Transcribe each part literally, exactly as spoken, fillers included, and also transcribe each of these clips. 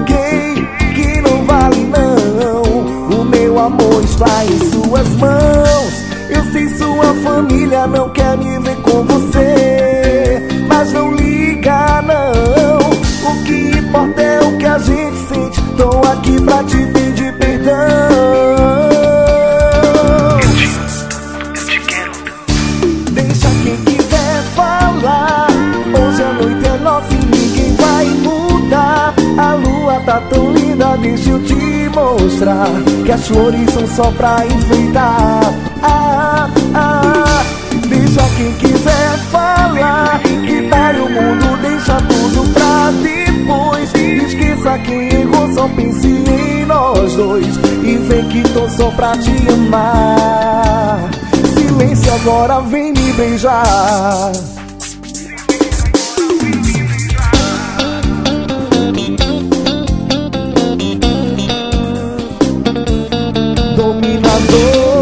toquei, que não vale não. O meu amor está em suas mãos. Eu sei sua família não quer me ver com você, mas não liga não. O que importa é o que a gente sente. Tô aqui pra te pedir perdão. Eu te quero. Deixa quem quiser falar. Hoje a noite é nossa e ninguém vai mudar. A lua tá tão linda, deixa eu te mostrar que as flores são só pra enfeitar. Ah, ah, deixa quem quiser falar. Que pare o mundo, deixa tudo pra depois. Esqueça quem errou, só pense em nós dois. E vem que tô só pra te amar. Silêncio agora, vem me beijar. Dominadores.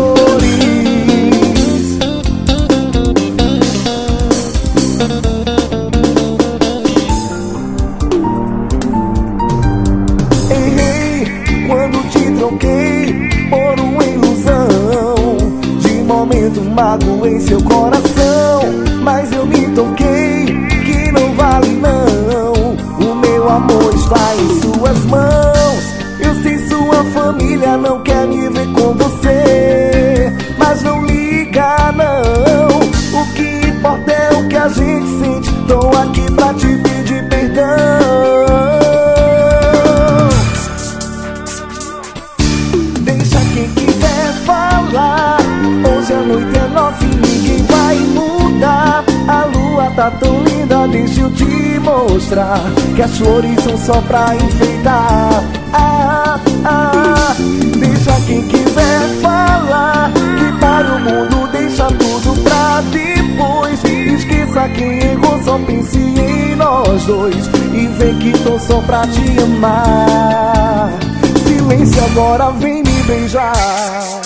Errei quando te troquei por uma ilusão. De momento magoei seu coração, mas eu me toquei que não vale não. O meu amor está em suas mãos. Eu sei sua família não quer me ver com você, mas não liga não. O que importa é o que a gente sente. Tô aqui pra te pedir perdão. Deixa quem quiser falar. Hoje a noite é nossa e ninguém vai mudar. A lua tá tão linda, deixa eu te mostrar que as flores são só pra enfeitar. Ah, ah, deixa quem quiser falar. Que para o mundo, deixa tudo pra depois. Esqueça quem errou, só pense em nós dois. E vem que tô só pra te amar. Silêncio agora, vem me beijar.